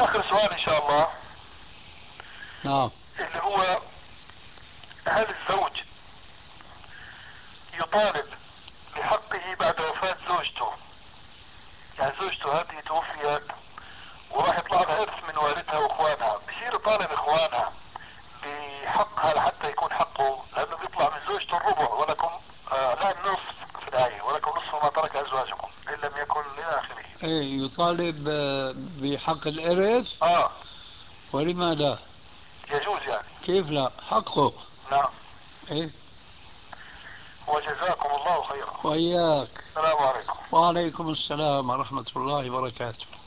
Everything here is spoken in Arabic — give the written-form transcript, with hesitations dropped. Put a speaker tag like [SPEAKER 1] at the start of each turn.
[SPEAKER 1] آخر سؤال إن شاء الله،
[SPEAKER 2] نعم.
[SPEAKER 1] اللي هو هل الزوج يطالب بحقه بعد وفاة زوجته؟ يعني زوجته هذه توفيت وراح يطلع لها إرث من والدها وإخوانها، بصير يطالب إخوانها بحقها لحتى يكون حقه، لأنه بيطلع من زوجته الربع ولكم لا النصف في الآية، ولكم نصف ما ترك أزواجكم إن لم يكن إلى آخره.
[SPEAKER 2] إيه يطالب بحق الإرث.
[SPEAKER 1] آه
[SPEAKER 2] ولما لا؟
[SPEAKER 1] يجوز يعني.
[SPEAKER 2] كيف لا؟ حقه.
[SPEAKER 1] نعم.
[SPEAKER 2] إيه.
[SPEAKER 1] وجزاكم الله خيرا.
[SPEAKER 2] وإياك.
[SPEAKER 1] السلام عليكم.
[SPEAKER 2] وعليكم السلام ورحمة الله وبركاته.